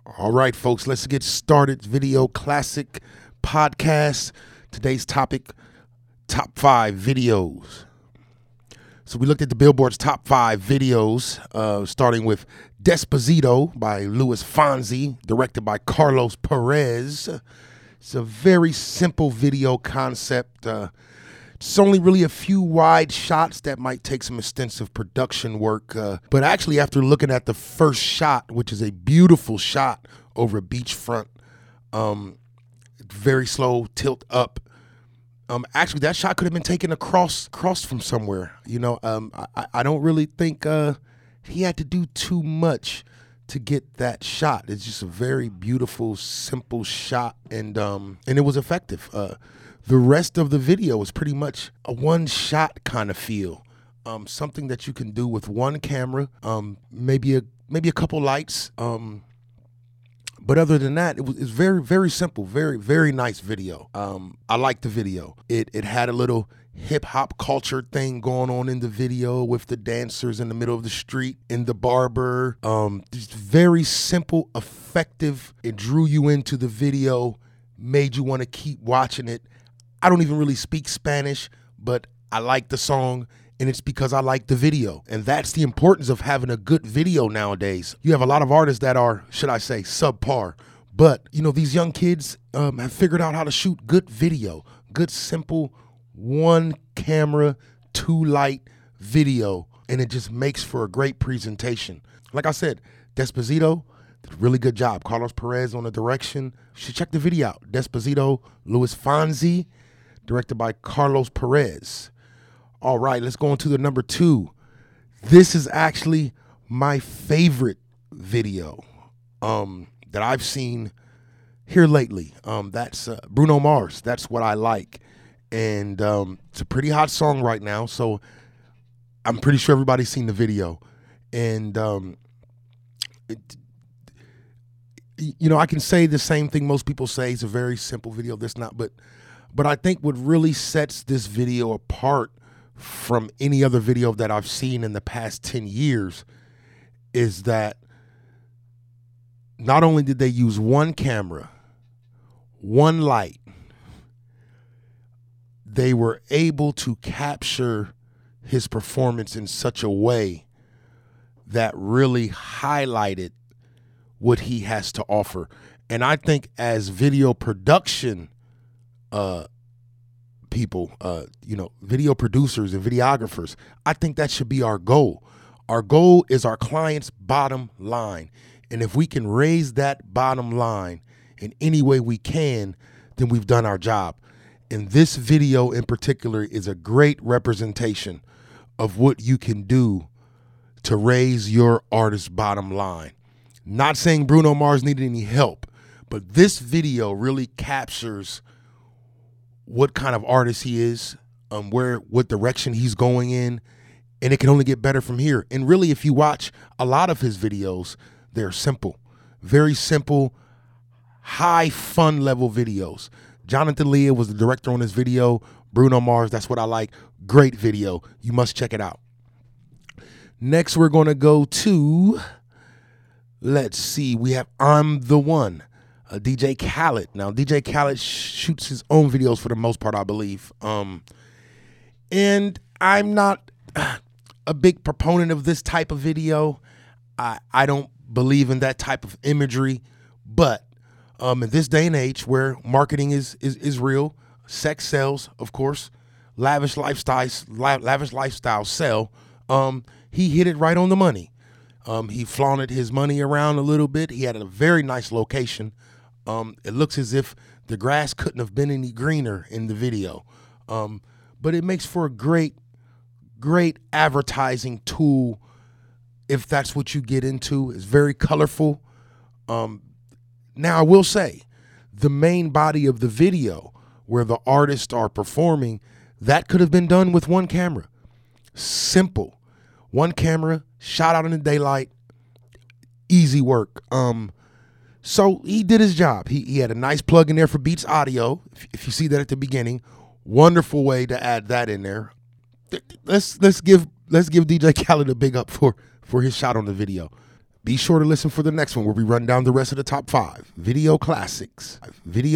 All right, folks, let's get started. Video Classic Podcast. Today's topic, top 5 videos. So we looked at the Billboard's top 5 videos, starting with Despacito by Luis Fonsi, directed by Carlos Perez. It's a very simple video concept. It's only really a few wide shots that might take some extensive production work. But actually, after looking at the first shot, which is a beautiful shot over a beachfront, very slow tilt up. Actually, that shot could have been taken across from somewhere. I don't really think he had to do too much to get that shot. It's just a very beautiful, simple shot, and it was effective. The rest of the video is pretty much a one-shot kind of feel, something that you can do with one camera, maybe a couple lights. But other than that, it's very, very simple, very, very nice video. I like the video. It had a little hip-hop culture thing going on in the video with the dancers in the middle of the street, in the barber. Just very simple, effective. It drew you into the video, made you want to keep watching it. I don't even really speak Spanish, but I like the song, and it's because I like the video. And that's the importance of having a good video nowadays. You have a lot of artists that are, should I say, subpar. But, these young kids have figured out how to shoot good video, good, simple, one camera, two light video, and it just makes for a great presentation. Like I said, Despacito did a really good job. Carlos Perez on the direction. You should check the video out. Despacito, Luis Fonsi, directed by Carlos Perez. All right, let's go on to the number 2. This is actually my favorite video that I've seen here lately. That's Bruno Mars. That's What I Like. And it's a pretty hot song right now, so I'm pretty sure everybody's seen the video. And, I can say the same thing most people say. It's a very simple video. But I think what really sets this video apart from any other video that I've seen in the past 10 years is that not only did they use one camera, one light, they were able to capture his performance in such a way that really highlighted what he has to offer. And I think as video production people, video producers and videographers, I think that should be our goal. Our goal is our client's bottom line. And if we can raise that bottom line in any way we can, then we've done our job. And this video in particular is a great representation of what you can do to raise your artist's bottom line. Not saying Bruno Mars needed any help, but this video really captures what kind of artist he is, what direction he's going in, and it can only get better from here. And really, if you watch a lot of his videos, they're simple, very simple, high fun level videos. Jonathan Leah was the director on this video. Bruno Mars, That's What I Like. Great video. You must check it out. Next, we're going to go to, let's see, we have I'm the One. DJ Khaled. Now, DJ Khaled shoots his own videos for the most part, I believe. And I'm not a big proponent of this type of video. I don't believe in that type of imagery. But in this day and age where marketing is real, sex sells, of course, lavish lifestyles sell, he hit it right on the money. He flaunted his money around a little bit. He had a very nice location. It looks as if the grass couldn't have been any greener in the video. But it makes for a great advertising tool if that's what you get into. It's very colorful. Now, I will say, the main body of the video where the artists are performing, that could have been done with one camera. Simple. One camera, shot out in the daylight, easy work. So he did his job. He had a nice plug in there for Beats Audio. If you see that at the beginning, wonderful way to add that in there. Let's give DJ Khaled a big up for his shot on the video. Be sure to listen for the next one where we run down the rest of the top 5 video classics. Video